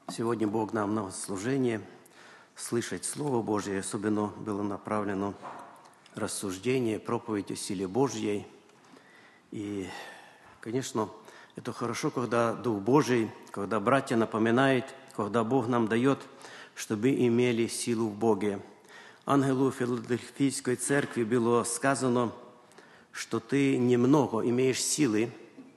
Сегодня Бог нам на служение слышать Слово Божье. Особенно было направлено рассуждение, проповедь о силе Божьей. И, конечно, это хорошо, когда Дух Божий, когда братья напоминают, когда Бог нам дает, чтобы имели силу в Боге. Ангелу Филадельфийской церкви было сказано, что ты немного имеешь силы,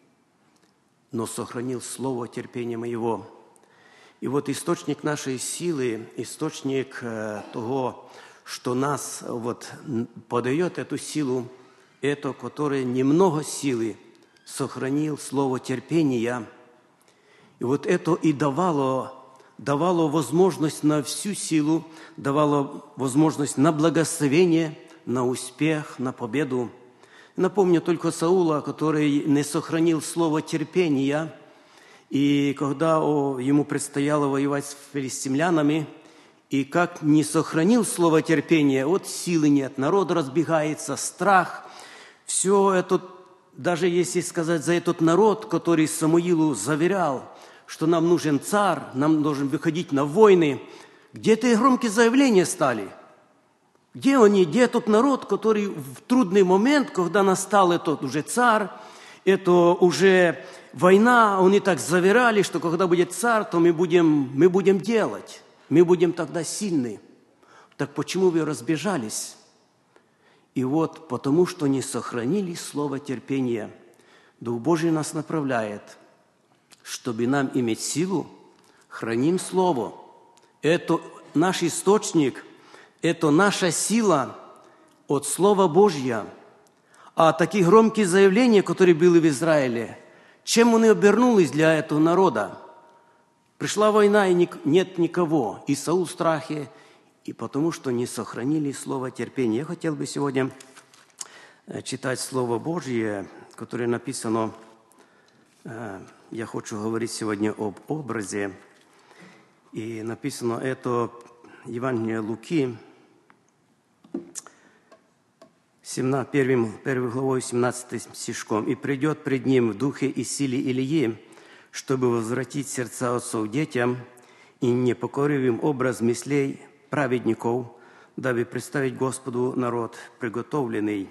но сохранил слово терпения моего. И вот источник нашей силы, источник того, что нас подает эту силу, это, который немного силы сохранил слово терпения. И вот это и давало возможность на всю силу, давало возможность на благословение, на успех, на победу. Напомню только Саула, который не сохранил слово терпения, и когда ему предстояло воевать с филистимлянами, и как не сохранил слово терпения, вот силы нет, народ разбегается, страх. Все это, даже если сказать за этот народ, который Самуилу заверял, что нам нужен царь, нам должен выходить на войны, где эти громкие заявления стали? Где они? Где тот народ, который в трудный момент, когда настал этот уже царь, это уже война, они так заверяли, что когда будет царь, то мы будем делать, мы будем тогда сильны. Так почему вы разбежались? И вот потому, что не сохранили слово терпения, Дух Божий нас направляет, чтобы нам иметь силу, храним слово. Это наш источник, это наша сила от Слова Божьего. А такие громкие заявления, которые были в Израиле, чем они обернулись для этого народа? Пришла война, и нет никого. И Саул в страхе, и потому что не сохранили слово терпения. Я хотел бы сегодня читать Слово Божье, которое написано, я хочу говорить сегодня об образе. И написано это Евангелие Луки, 1 главой 17 стишком. «И придет пред ним в духе и силе Илии, чтобы возвратить сердца отцов детям, и непокорив им образ мыслей праведников, дабы представить Господу народ приготовленный».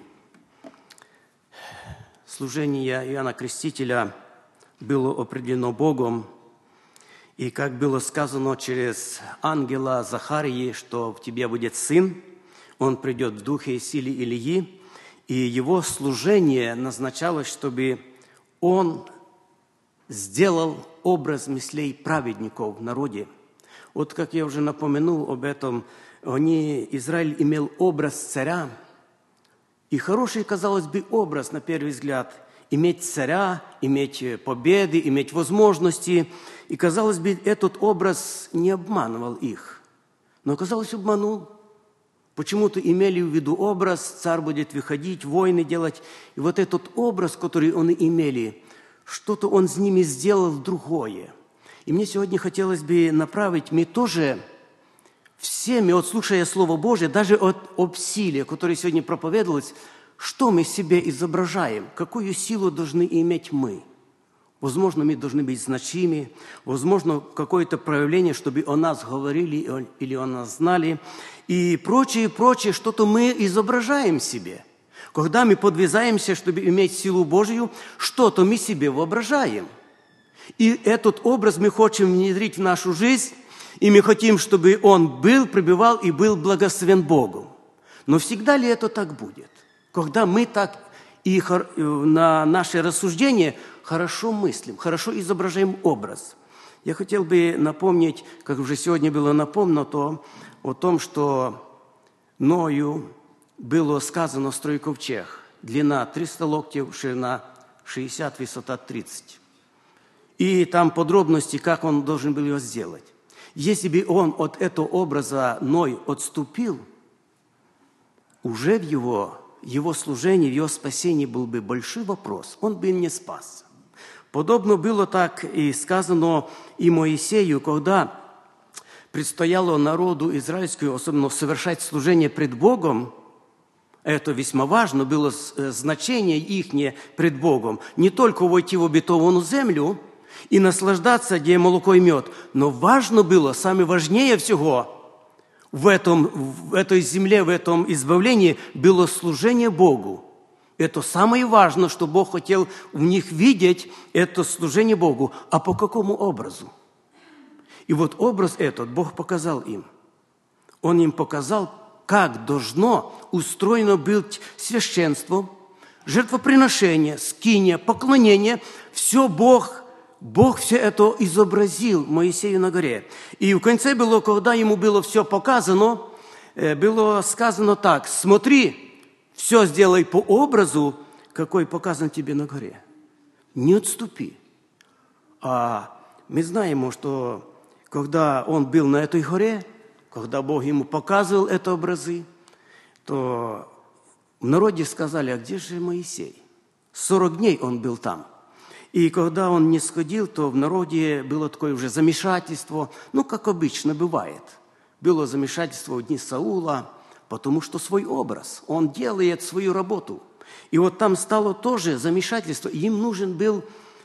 Служение Иоанна Крестителя было определено Богом, и как было сказано через ангела Захарии, что в тебе будет сын, он придет в духе и силе Илии, и его служение назначалось, чтобы он сделал образ мыслей праведников в народе. Вот как я уже напомянул об этом, Израиль имел образ царя, и хороший, казалось бы, образ, на первый взгляд, иметь царя, иметь победы, иметь возможности. И, казалось бы, этот образ не обманывал их. Но, казалось, обманул. Почему-то имели в виду образ, царь будет выходить, войны делать. И вот этот образ, который они имели, что-то он с ними сделал другое. И мне сегодня хотелось бы направить, мы тоже всеми, вот слушая Слово Божие, даже об силе, которая сегодня проповедовалась, что мы себе изображаем, какую силу должны иметь мы. Возможно, мы должны быть значимы, возможно, какое-то проявление, чтобы о нас говорили или о нас знали, и прочее, что-то мы изображаем себе. Когда мы подвязаемся, чтобы иметь силу Божию, что-то мы себе воображаем. И этот образ мы хотим внедрить в нашу жизнь, и мы хотим, чтобы он был, пребывал и был благословен Богом. Но всегда ли это так будет? Когда мы так и на наше рассуждение хорошо мыслим, хорошо изображаем образ. Я хотел бы напомнить, как уже сегодня было напомнено, о том, что Ною было сказано строить ковчег. Длина 300 локтев, ширина 60, высота 30. И там подробности, как он должен был его сделать. Если бы он от этого образа Ной отступил, уже в его служении, в его спасении был бы большой вопрос. Он бы не спас. Подобно было так и сказано и Моисею, когда предстояло народу израильскому, особенно совершать служение пред Богом. Это весьма важно, было значение ихнее пред Богом. Не только войти в обетованную землю, и наслаждаться, где молоко и мед. Но важно было, самое важнее всего в этой земле, в этом избавлении было служение Богу. Это самое важное, что Бог хотел в них видеть, это служение Богу. А по какому образу? И вот образ этот Бог показал им. Он им показал, как должно устроено быть священство, жертвоприношение, скиния, поклонение. Все Бог все это изобразил Моисею на горе. И в конце было, когда ему было все показано, было сказано так: смотри, все сделай по образу, какой показан тебе на горе. Не отступи. А мы знаем, что когда он был на этой горе, когда Бог ему показывал эти образы, то в народе сказали: а где же Моисей? 40 дней он был там. И когда он не сходил, то в народе было такое уже замешательство, как обычно бывает. Было замешательство в дни Саула, потому что свой образ, он делает свою работу. И вот там стало тоже замешательство, им нужен был,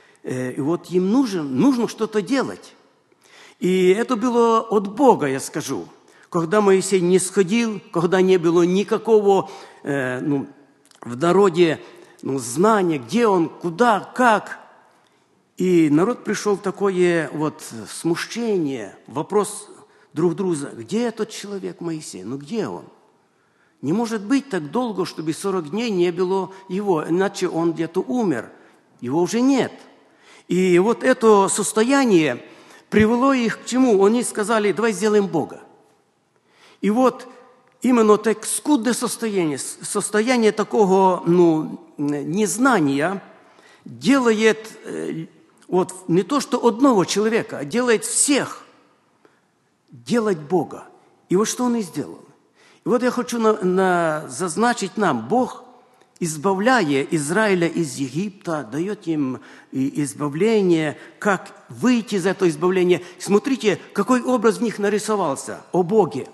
им нужно что-то делать. И это было от Бога, я скажу. Когда Моисей не сходил, когда не было никакого в народе знания, где он, куда, как. И народ пришел в такое смущение, вопрос друг другу: где этот человек Моисей? Где он? Не может быть так долго, чтобы 40 дней не было его, иначе он где-то умер. Его уже нет. И вот это состояние привело их к чему? Они сказали: давай сделаем Бога. И вот именно так скудное состояние такого незнания делает не то что одного человека, а делает всех делать Бога. И вот что он и сделал. И вот я хочу зазначить нам: Бог, избавляя Израиля из Египта, дает им избавление, как выйти из этого избавления. Смотрите, какой образ в них нарисовался о Боге.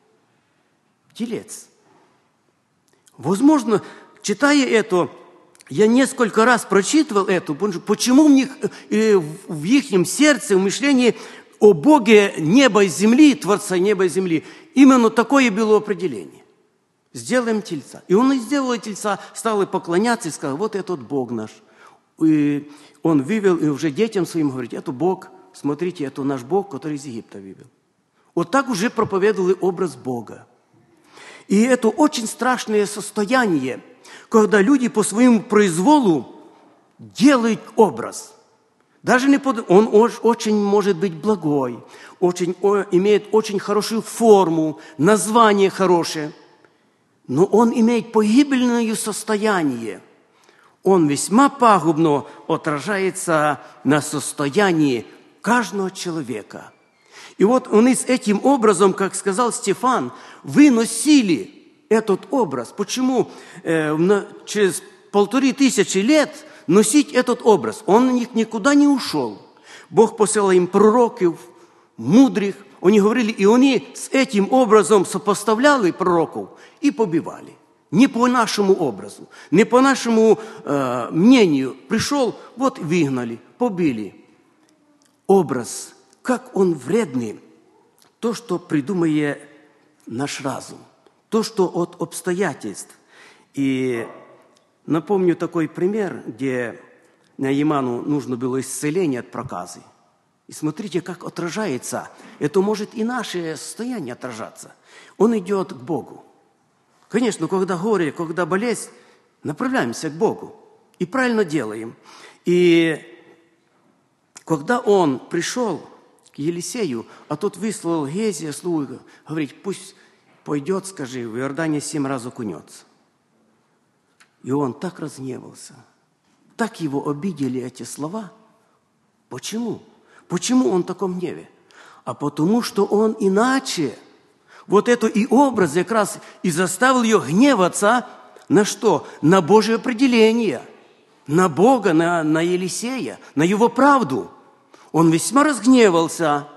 Телец. Возможно, читая это, я несколько раз прочитывал это, почему в их сердце, в мышлении о Боге неба и земли, Творца неба и земли, именно такое было определение. Сделаем тельца. И он и сделал тельца, стал и поклоняться, и сказал: вот этот Бог наш. И он вывел, и уже детям своим говорит: это Бог, смотрите, это наш Бог, который из Египта вывел. Вот так уже проповедовали образ Бога. И это очень страшное состояние, когда люди по своему произволу делают образ. Даже он очень может быть благой, имеет очень хорошую форму, название хорошее, но он имеет погибельное состояние. Он весьма пагубно отражается на состоянии каждого человека. И вот они с этим образом, как сказал Стефан, выносили этот образ. Почему через 1500 лет носить этот образ? Он у них никуда не ушел. Бог посылал им пророков, мудрых. Они говорили, и они с этим образом сопоставляли пророков и побивали. Не по нашему образу, не по нашему мнению. Пришел, вот выгнали, побили. Образ, как он вредный, то, что придумает наш разум, то, что от обстоятельств. И напомню такой пример, где Наиману нужно было исцеление от проказы. И смотрите, как отражается. Это может и наше состояние отражаться. Он идет к Богу. Конечно, когда горе, когда болезнь, направляемся к Богу. И правильно делаем. И когда он пришел к Елисею, а тот выслал Гезия, слугу, говорит, пусть пойдет, скажи, в Иордане 7 раз окунется. И он так разгневался, так его обидели эти слова. Почему? Почему он в таком гневе? А потому что он иначе. Вот это и образ как раз и заставил ее гневаться на что? На Божие определение, на Бога, на Елисея, на его правду. Он весьма разгневался.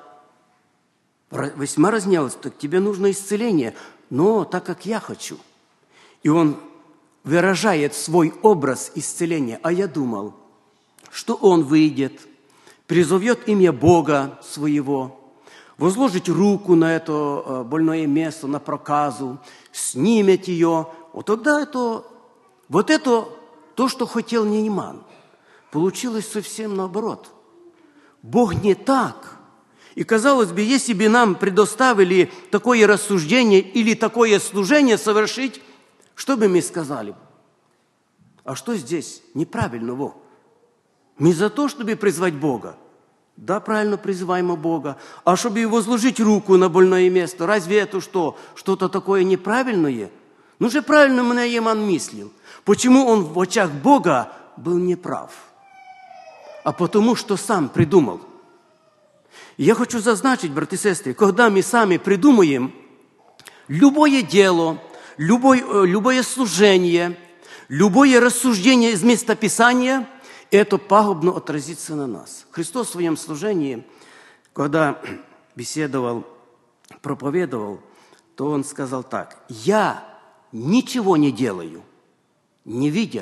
Так тебе нужно исцеление, но так, как я хочу. И он выражает свой образ исцеления. А я думал, что он выйдет, призовет имя Бога своего, возложить руку на это больное место, на проказу, снимет ее, вот тогда это то, что хотел Нейман, получилось совсем наоборот. Бог не так. И, казалось бы, если бы нам предоставили такое рассуждение или такое служение совершить, что бы мы сказали? А что здесь неправильного? Мы за то, чтобы призвать Бога. Да, правильно призываем Бога. А чтобы возложить руку на больное место, разве это что? Что-то такое неправильное? Ну же правильно Нейман мыслил. Почему он в очах Бога был неправ? А потому, что сам придумал. И я хочу зазначить, братья и сестры, когда мы сами придумаем любое дело, любое служение, любое рассуждение из места Писания, это пагубно отразится на нас. Христос в своем служении, когда беседовал, проповедовал, то Он сказал так: «Я ничего не делаю, не видя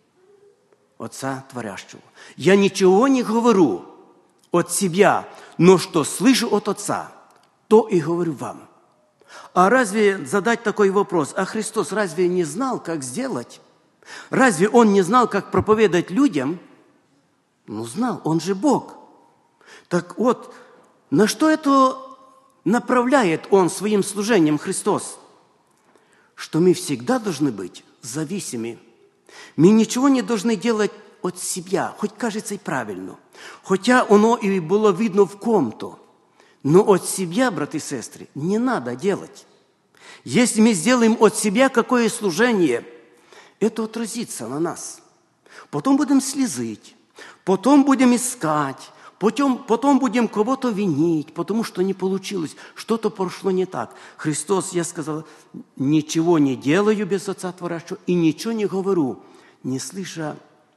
Отца Творящего. Я ничего не говорю от себя, но что слышу от Отца, то и говорю вам». А разве задать такой вопрос, а Христос разве не знал, как сделать? Разве Он не знал, как проповедовать людям? Ну, знал, Он же Бог. Так вот, на что это направляет Он своим служением, Христос? Что мы всегда должны быть зависимы. Мы ничего не должны делать от себя, хоть кажется и правильно. Хотя оно и было видно в ком-то. Но от себя, братья и сестры, не надо делать. Если мы сделаем от себя какое служение, это отразится на нас. Потом будем слезать, потом будем искать, потом будем кого-то винить, потому что не получилось, что-то пошло не так. Христос, я сказал, ничего не делаю без Отца Творящего и ничего не говорю, не слыша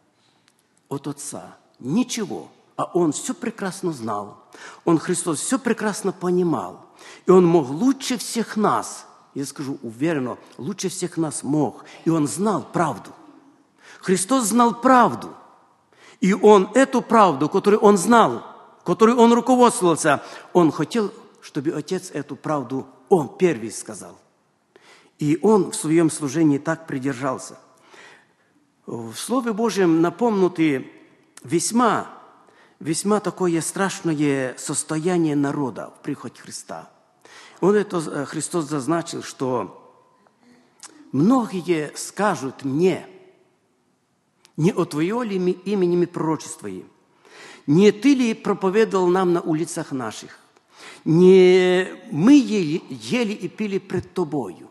от Отца. Ничего. А Он все прекрасно знал. Он, Христос, все прекрасно понимал. И Он мог лучше всех нас, я скажу уверенно, лучше всех нас мог. И Он знал правду. Христос знал правду. И Он эту правду, которую Он знал, которой Он руководствовался, Он хотел, чтобы Отец эту правду Он первый сказал. И Он в своем служении так придержался. В Слове Божьем напомнуты весьма такое страшное состояние народа в приходе Христа. Христос зазначил, что многие скажут мне, не о Твое ли имени пророчествуем, не Ты ли проповедовал нам на улицах наших, не мы ели и пили пред Тобою.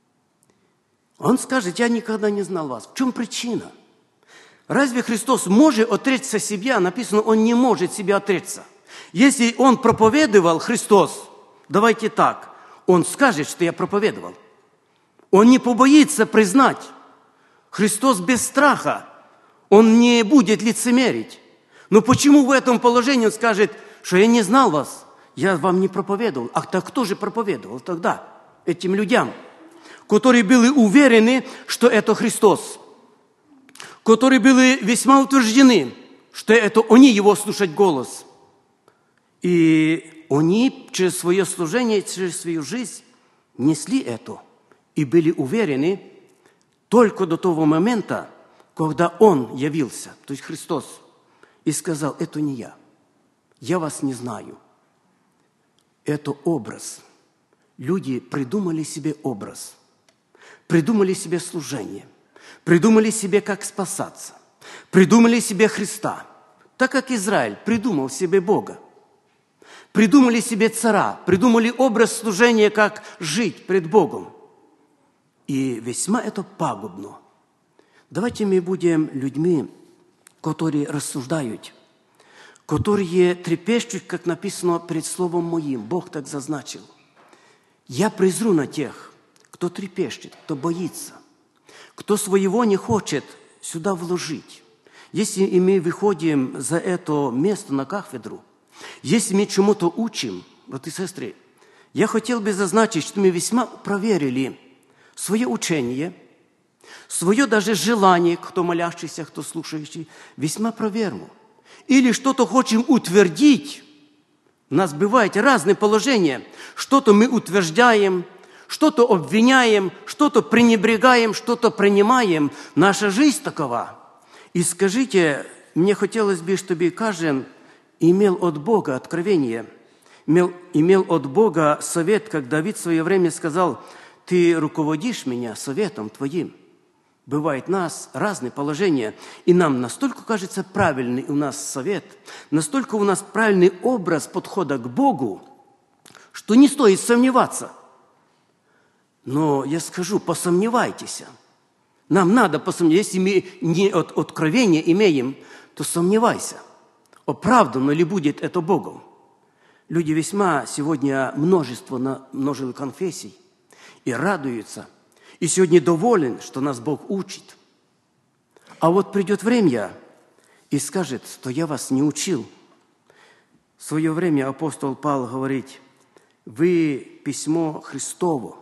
Он скажет: я никогда не знал вас. В чем причина? Разве Христос может отречься себя? Написано, Он не может себя отречься. Если Он проповедовал, Христос, давайте так, Он скажет, что я проповедовал. Он не побоится признать. Христос без страха. Он не будет лицемерить. Но почему в этом положении Он скажет, что я не знал вас, я вам не проповедовал? А так кто же проповедовал тогда этим людям, которые были уверены, что это Христос? Которые были весьма утверждены, что это они Его слушать голос. И они через свое служение, через свою жизнь несли это. И были уверены только до того момента, когда Он явился, то есть Христос, и сказал: это не я вас не знаю. Это образ. Люди придумали себе образ, придумали себе служение, придумали себе, как спасаться, придумали себе Христа, так как Израиль придумал себе Бога. Придумали себе царя, придумали образ служения, как жить пред Богом. И весьма это пагубно. Давайте мы будем людьми, которые рассуждают, которые трепещут, как написано пред Словом Моим. Бог так зазначил. Я презру на тех, кто трепещет, кто боится, кто своего не хочет сюда вложить. Если мы выходим за это место на кафедру, если мы чему-то учим, братья и сестры, я хотел бы зазначить, что мы весьма проверили свое учение, свое даже желание, кто молящийся, кто слушающий, весьма проверено. или что-то хотим утвердить. У нас бывают разные положения. Что-то мы утверждаем, что-то обвиняем, что-то пренебрегаем, что-то принимаем. Наша жизнь такова. И скажите, мне хотелось бы, чтобы каждый имел от Бога откровение, имел от Бога совет, как Давид в свое время сказал: «Ты руководишь меня советом Твоим». Бывает у нас разные положения, и нам настолько кажется правильный у нас совет, настолько у нас правильный образ подхода к Богу, что не стоит сомневаться. Но я скажу, посомневайтесь. Нам надо посомневаться. Если мы не от откровения имеем, то сомневайся, оправдано ли будет это Богом. Люди весьма сегодня множество конфессий и радуются, и сегодня доволен, что нас Бог учит. А вот придет время и скажет, что я вас не учил. В свое время апостол Павел говорит: вы письмо Христово.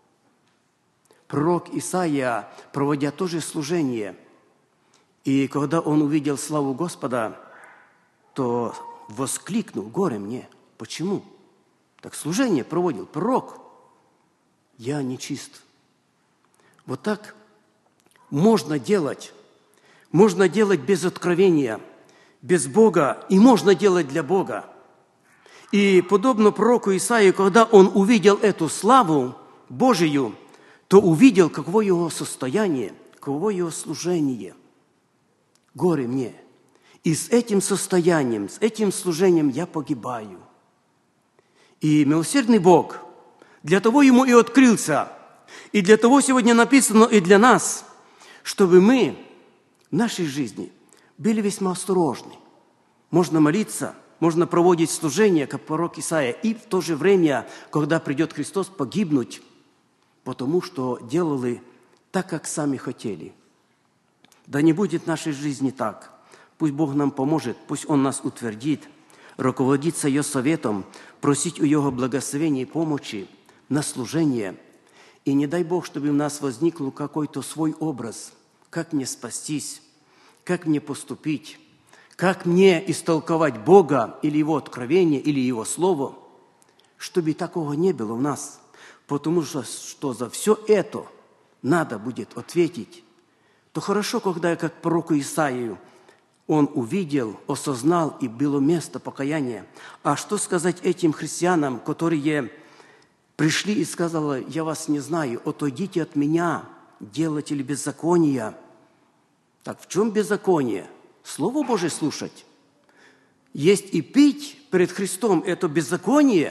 Пророк Исаия, проводя то же служение, и когда он увидел славу Господа, то воскликнул: горе мне. Почему? Так служение проводил пророк. Я нечист. Вот так можно делать. Можно делать без откровения, без Бога, и можно делать для Бога. И подобно пророку Исаии, когда он увидел эту славу Божию, то увидел, каково его состояние, каково его служение. Горе мне. И с этим состоянием, с этим служением я погибаю. И милосердный Бог для того ему и открылся, и для того сегодня написано и для нас, чтобы мы в нашей жизни были весьма осторожны. Можно молиться, можно проводить служение, как пророк Исаия, и в то же время, когда придет Христос, погибнуть, потому что делали так, как сами хотели. Да не будет в нашей жизни так. Пусть Бог нам поможет, пусть Он нас утвердит, руководиться Его советом, просить у Его благословения и помощи на служение. И не дай Бог, чтобы у нас возникл какой-то свой образ, как мне спастись, как мне поступить, как мне истолковать Бога или Его откровение, или Его Слово, чтобы такого не было у нас. Потому что за все это надо будет ответить. То хорошо, когда, как пророку Исаию, он увидел, осознал, и было место покаяния. А что сказать этим христианам, которые пришли и сказали: я вас не знаю, отойдите от меня, делатели беззакония. Так в чем беззаконие? Слово Божие слушать. Есть и пить перед Христом это беззаконие.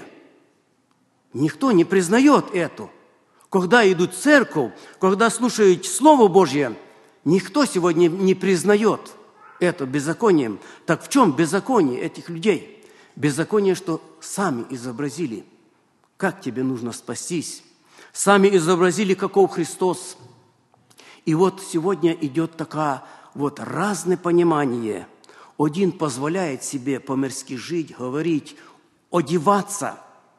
Никто не признает это. Когда идут в церковь, когда слушают Слово Божье, никто сегодня не признает это беззаконием. Так в чем беззаконие этих людей? Беззаконие, что сами изобразили, как тебе нужно спастись. Сами изобразили, каков Христос. И вот сегодня идет такое вот разное понимание. Один позволяет себе по-мирски жить, говорить, одеваться,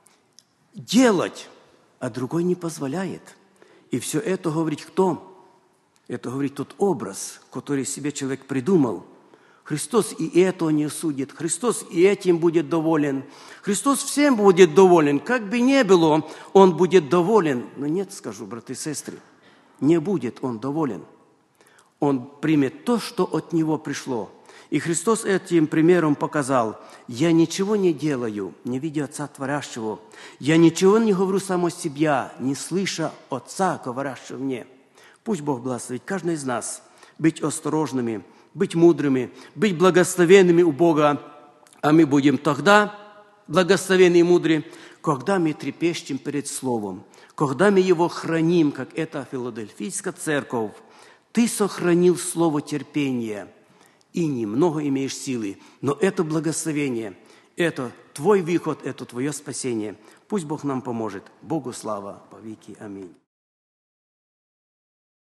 делать, а другой не позволяет. И все это говорит кто? Это говорит тот образ, который себе человек придумал. Христос и это не судит. Христос и этим будет доволен. Христос всем будет доволен. Как бы ни было, Он будет доволен. Но нет, скажу, братья и сестры, не будет Он доволен. Он примет то, что от Него пришло. И Христос этим примером показал: «Я ничего не делаю, не видя Отца Творящего. Я ничего не говорю само себя, не слыша Отца, говорящего мне». Пусть Бог благословит каждого из нас быть осторожными, быть мудрыми, быть благословенными у Бога. А мы будем тогда благословенны и мудры, когда мы трепещем перед Словом, когда мы его храним, как это Филадельфийская церковь. Ты сохранил слово терпения, и немного имеешь силы, но это благословение, это твой выход, это твое спасение. Пусть Бог нам поможет. Богу слава, по веки. Аминь.